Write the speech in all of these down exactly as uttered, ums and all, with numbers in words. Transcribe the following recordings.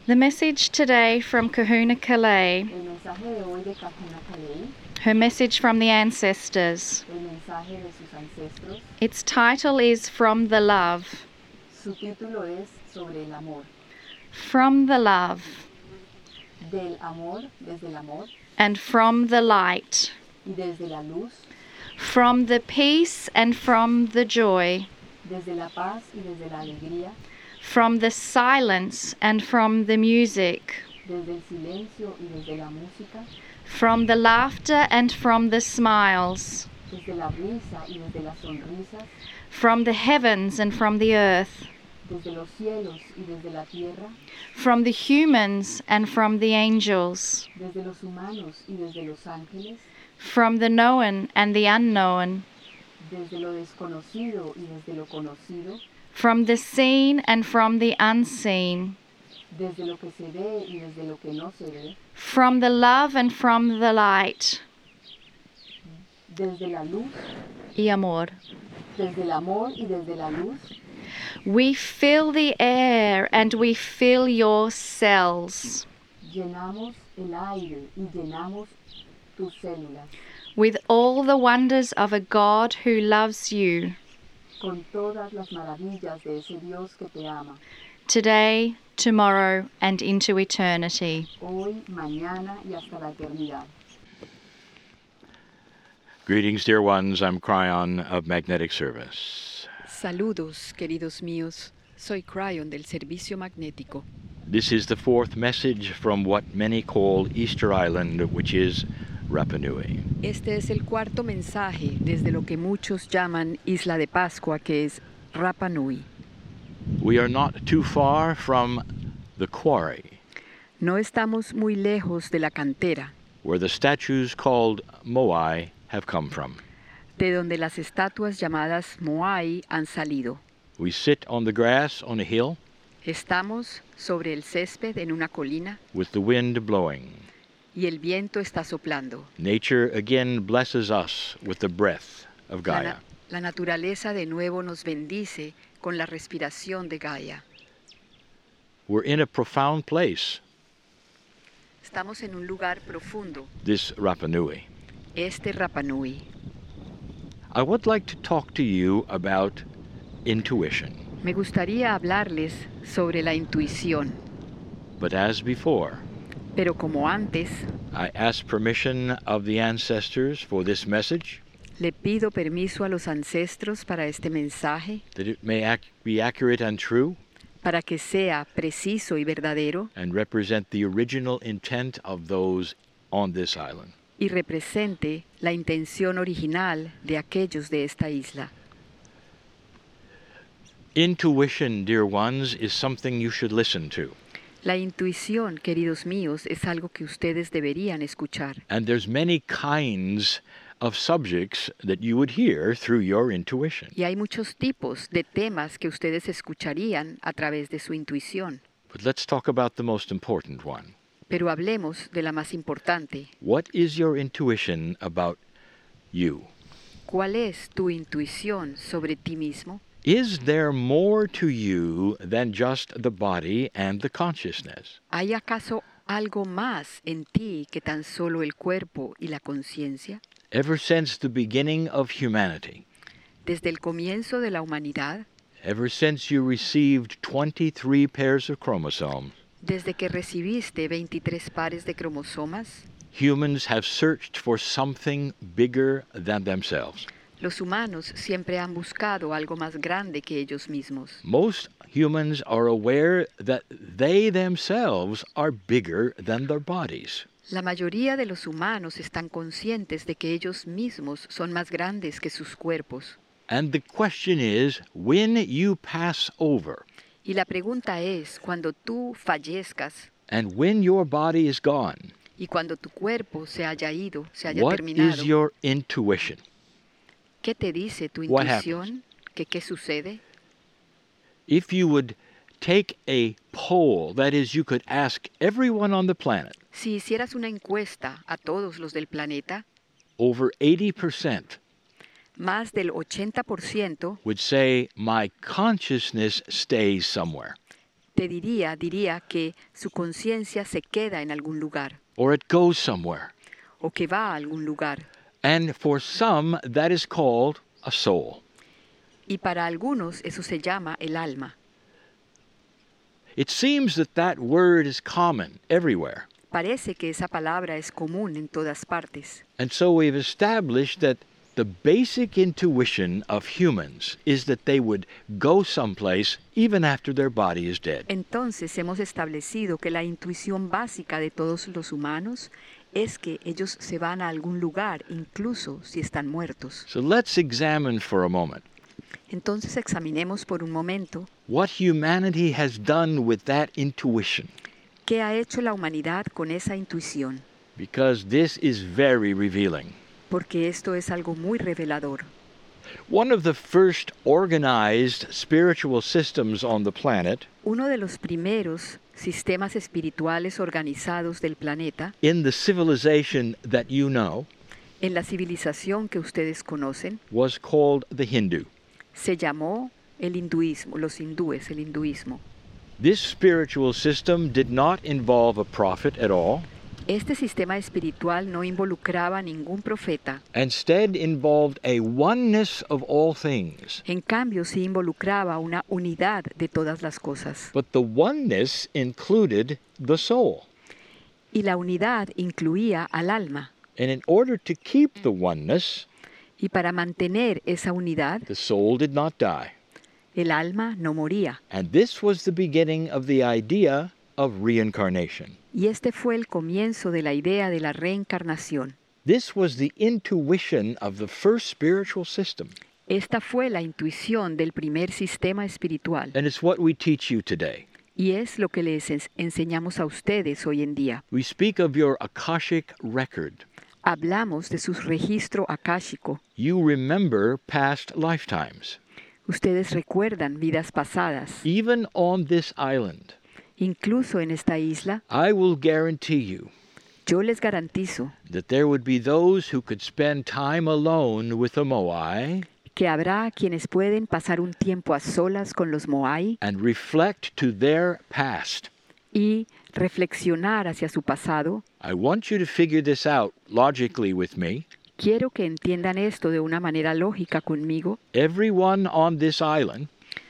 The message today from Kahuna Kalei, El mensaje de hoy de Kahuna Kalei, her message from the ancestors. el mensaje de sus ancestros, Its title is From the Love. su título es Sobre el amor. From the love Del amor, desde el amor, and from the light. y desde la luz, From the peace and from the joy. desde la paz y desde la alegría, From the silence and from the music. desde el silencio y desde la música, From the laughter and from the smiles. desde la risa y desde las sonrisas, From the heavens and from the earth. desde los cielos y desde la tierra, From the humans and from the angels. desde los humanos y desde los ángeles, From the known and the unknown. desde lo desconocido y desde lo conocido, From the seen and from the unseen. desde lo que se ve y desde lo que no se ve, From the love and from the light. desde la luz, Y amor. desde el amor y desde la luz, We fill the air and we fill your cells llenamos el aire y llenamos tus células with all the wonders of a God who loves you con todas las maravillas de ese Dios que te ama, today, tomorrow, and into eternity. hoy, mañana y hasta la eternidad. Greetings, dear ones. I'm Cryon of Magnetic Service. Saludos, queridos míos. Soy Cryon del Servicio Magnético. This is the fourth message from what many call Easter Island, which is Rapa Nui. Este es el cuarto mensaje desde lo que muchos llaman Isla de Pascua, que es Rapa Nui. We are not too far from the quarry, No estamos muy lejos de la cantera, where the statues called Moai have come from. de donde las estatuas llamadas Moai han salido. We sit on the grass on a hill Estamos sobre el césped en una colina with the wind blowing. y el viento está soplando. Nature again blesses us with the breath of La, Gaia. na- la naturaleza de nuevo nos bendice con la respiración de Gaia. We're in a profound place, Estamos en un lugar profundo, this Rapa Nui. este Rapa Nui. I would like to talk to you about intuition. Me gustaría hablarles sobre la intuición, But as before, pero como antes, I ask permission of the ancestors for this message, le pido permiso a los ancestros para este mensaje, that it may ac- be accurate and true, para que sea preciso y verdadero and represent the original intent of those on this island. y represente la intención original de aquellos de esta isla. Intuition, dear ones, is something you should listen to. La intuición, queridos míos, es algo que ustedes deberían escuchar. And there's many kinds of subjects that you would hear through your intuition. Y hay muchos tipos de temas que ustedes escucharían a través de su intuición. But let's talk about the most important one. Pero hablemos de la más importante. What is your intuition about you? ¿Cuál es tu intuición sobre ti mismo? Is there more to you than just the body and the consciousness? ¿Hay acaso algo más en ti que tan solo el cuerpo y la conciencia? Ever since the beginning of humanity, Desde el comienzo de la humanidad, ever since you received twenty-three pairs of chromosomes, desde que recibiste veintitrés pares de cromosomas, humans have searched for something bigger than themselves. los humanos siempre han buscado algo más grande que ellos mismos. Most humans are aware that they themselves are bigger than their bodies. La mayoría de los humanos están conscientes de que ellos mismos son más grandes que sus cuerpos. And the question is, when you pass over, Y la pregunta es, cuando tú fallezcas and when your body is gone, y cuando tu cuerpo se haya ido, se haya what terminado, is your intuition? ¿qué te dice tu What intuición? ¿Qué, qué sucede? If you would take a poll, that is, you could ask everyone on the planet, Si hicieras una encuesta a todos los del planeta, over eighty percent más del ochenta por ciento would say, my consciousness stays somewhere. Te diría, diría que su conciencia se queda en algún lugar or it goes somewhere. o que va a algún lugar. And for some, that is called a soul. Y para algunos eso se llama el alma. It seems that that word is common everywhere. Parece que esa palabra es común en todas partes. And so we've established that the basic intuition of humans is that they would go someplace even after their body is dead. Entonces hemos establecido que la intuición básica de todos los humanos es que ellos se van a algún lugar, incluso si están muertos. So let's examine for a moment Entonces examinemos por un momento what humanity has done with that intuition, qué ha hecho la humanidad con esa intuición, because this is very revealing. porque esto es algo muy revelador. One of the first organized spiritual systems on the planet, Uno de los primeros sistemas espirituales organizados del planeta, in the civilization that you know, en la civilización que ustedes conocen, was called the Hindu. se llamó el hinduismo, los hindúes, el hinduismo. This spiritual system did not involve a prophet at all. Este sistema espiritual no involucraba a ningún profeta. Instead involved a oneness of all things. En cambio, sí involucraba una unidad de todas las cosas. But the oneness included the soul. Y la unidad incluía al alma. And in order to keep the oneness, Y para mantener esa unidad, the soul did not die. el alma no moría. And this was the beginning of the idea of reincarnation. Y este fue el comienzo de la idea de la reencarnación. This was the intuition of the first spiritual system. Esta fue la intuición del primer sistema espiritual. And it's what we teach you today. Y es lo que les ens- enseñamos a ustedes hoy en día. We speak of your Akashic record. Hablamos de su registro akáshico. You remember past lifetimes. Ustedes recuerdan vidas pasadas. Even on this island, Incluso en esta isla, I will guarantee you yo les garantizo that there would be those who could spend time alone with a Moai que habrá quienes pueden pasar un tiempo a solas con los Moai and reflect to their past. y reflexionar hacia su pasado. I want you to figure this out logically with me. Quiero que entiendan esto de una manera lógica conmigo. Everyone on this island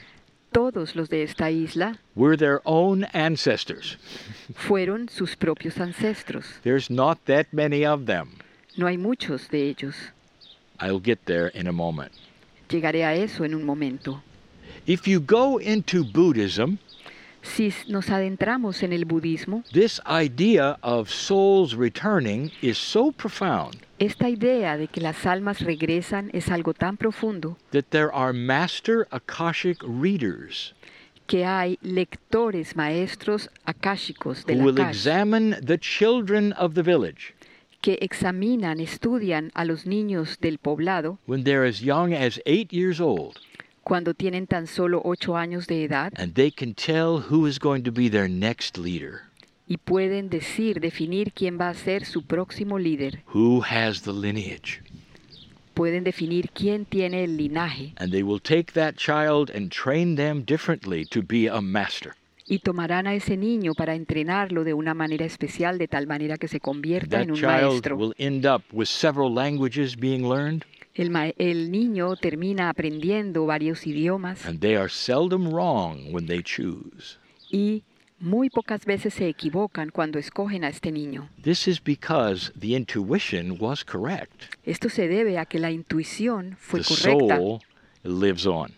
Todos los de esta isla were their own ancestors. fueron sus propios ancestros. There's not that many of them. No hay muchos de ellos. I'll get there in a moment. Llegaré a eso en un momento. If you go into Buddhism, Si nos adentramos en el budismo, this idea of souls returning is so profound esta idea de que las almas regresan es algo tan profundo that there are master Akashic readers que hay lectores maestros akáshicos who del will Akash examine the children of the village que examinan, estudian a los niños del poblado when they're as young as eight years old, cuando tienen tan solo ocho años de edad and they can tell who is going to be their next leader, y pueden decir, definir quién va a ser su próximo líder. who has the lineage. Pueden definir quién tiene el linaje And they will take that child and train them differently to be a master. y tomarán a ese niño para entrenarlo de una manera especial de tal manera que se convierta That en un child maestro. will end up with several languages being learned, El, ma- el niño termina aprendiendo varios idiomas and they are seldom wrong when they choose. y muy pocas veces se equivocan cuando escogen a este niño. This is because the intuition was correct. Esto se debe a que la intuición fue The correcta. soul lives on.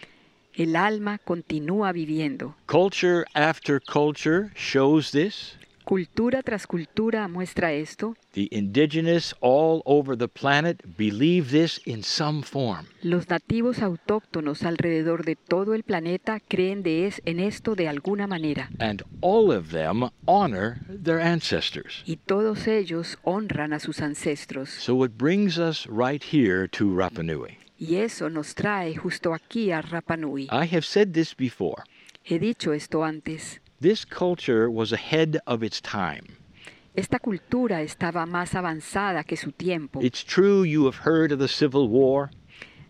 El alma continúa viviendo. Culture after culture shows this. Cultura tras cultura muestra esto. The indigenous all over the planet believe this in some form. Los nativos autóctonos alrededor de todo el planeta creen de es, en esto de alguna manera. And all of them honor their ancestors. Y todos ellos honran a sus ancestros. So it brings us right here to Rapa Nui. Y eso nos trae justo aquí a Rapa Nui. I have said this before. He dicho esto antes. This culture was ahead of its time. Esta cultura estaba más avanzada que su tiempo. It's true you have heard of the Civil War.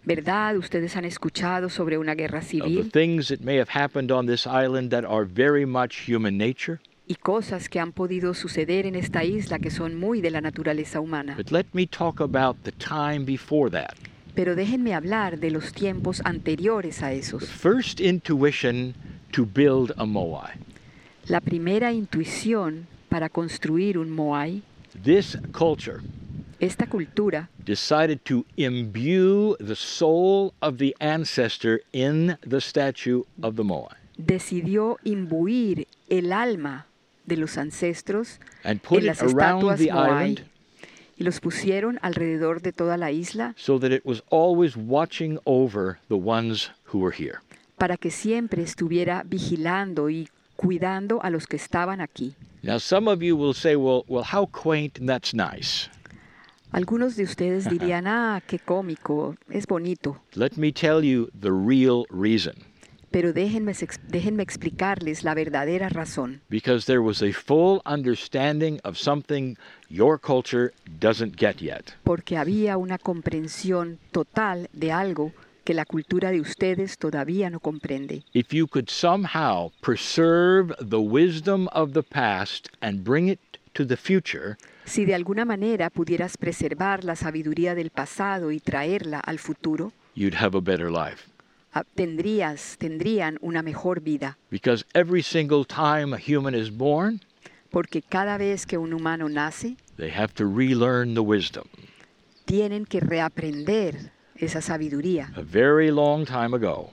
¿Verdad? Ustedes han escuchado sobre una guerra of the civil things that may have happened on this island that are very much human nature. y cosas que han podido suceder en esta isla que son muy de la naturaleza humana. But let me talk about the time before that. Pero déjenme hablar de los tiempos anteriores a The esos. first intuition to build a moai. La primera intuición para construir un moai, This culture esta cultura decided to imbue the soul of the ancestor in the statue of the moai decidió imbuir el alma de los ancestros and put en it las around estatuas the moai island y los pusieron alrededor de toda la isla so that it was always watching over the ones who were here. para que siempre estuviera vigilando y cuidando a los que estaban aquí. Now, some of you will say, well, well, how quaint, and that's nice. Algunos de ustedes dirían, ah, qué cómico, es bonito, Let me tell you the real reason. pero déjenme, ex- déjenme explicarles la verdadera razón. Because there was a full understanding of something your culture doesn't get yet. Porque había una comprensión total de algo que la cultura de ustedes todavía no comprende. If you could somehow preserve the wisdom of the past and bring it to the future, Si de alguna manera pudieras preservar la sabiduría del pasado y traerla al futuro, you'd have a better life. ah, tendrías, tendrían una mejor vida. Because every single time a human is born, Porque cada vez que un humano nace, they have to relearn the wisdom. tienen que reaprender esa sabiduría. A very long time ago,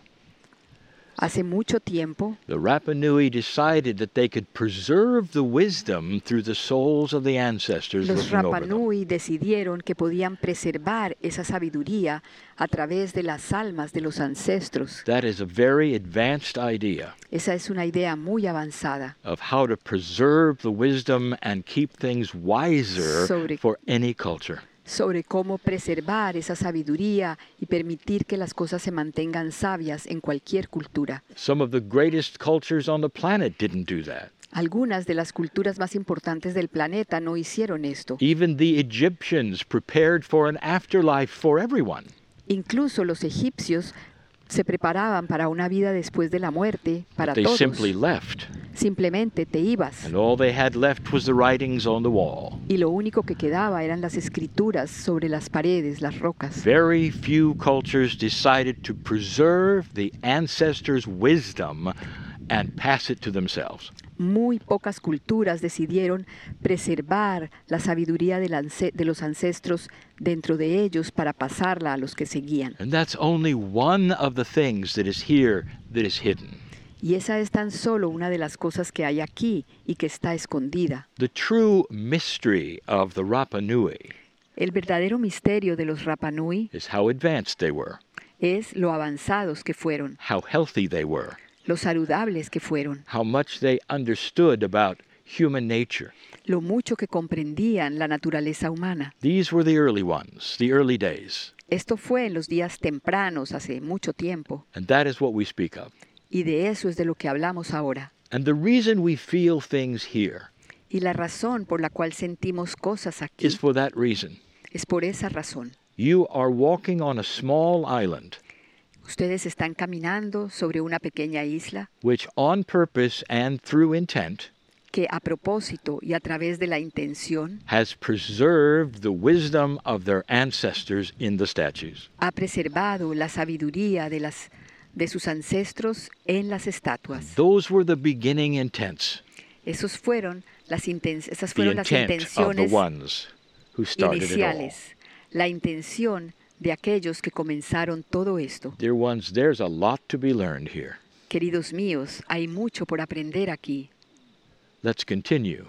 Hace mucho tiempo, the Rapa Nui decided that they could preserve the wisdom through the souls of the ancestors los looking over Rapa them. Nui decidieron que podían preservar esa sabiduría a través de las almas de los ancestros. That is a very advanced idea Esa es una idea muy avanzada of how to preserve the wisdom and keep things wiser Sobre- for any culture. sobre cómo preservar esa sabiduría y permitir que las cosas se mantengan sabias en cualquier cultura. Some of the greatest cultures on the planet didn't do that. Algunas de las culturas más importantes del planeta no hicieron esto. Even the Egyptians prepared for an afterlife for everyone. Incluso los egipcios se preparaban para una vida después de la muerte para They todos. simply left, Simplemente te ibas and all they had left was the writings on the wall. y lo único que quedaba eran las escrituras sobre las paredes, las rocas. Very few cultures decided to preserve the ancestors' wisdom and pass it to themselves. Muy pocas culturas decidieron preservar la sabiduría del ance- de los ancestros dentro de ellos para pasarla a los que seguían. And that's only one of the things that is here that is hidden. Y esa es tan solo una de las cosas que hay aquí y que está escondida. The true mystery of the Rapa Nui El verdadero misterio de los Rapa Nui is how advanced they were, es lo avanzados que fueron, how healthy they were, lo saludables que fueron, how much they understood about human nature. lo mucho que comprendían la naturaleza humana. These were the early ones, the early days, Esto fue en los días tempranos, hace mucho tiempo, and that is what we speak of. y de eso es de lo que hablamos ahora. And the reason we feel things here Y la razón por la cual sentimos cosas aquí is for that reason. es por esa razón. You are walking on a small island, Ustedes están caminando sobre una pequeña isla which on purpose and through intent que a propósito y a través de la intención has preserved the wisdom of their ancestors in the statues. ha preservado la sabiduría de, las, de sus ancestros en las estatuas. Those were the beginning intents, Esos fueron las inten- esas the fueron las intent of the intenciones ones who started it all. iniciales, la intención de aquellos que comenzaron todo esto. Dear ones, there's a lot to be learned here. Queridos míos, hay mucho por aprender aquí. Let's continue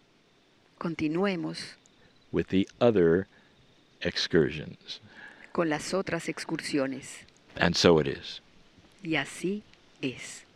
Continuemos with the other excursions. con las otras excursiones. And so it is. Y así es.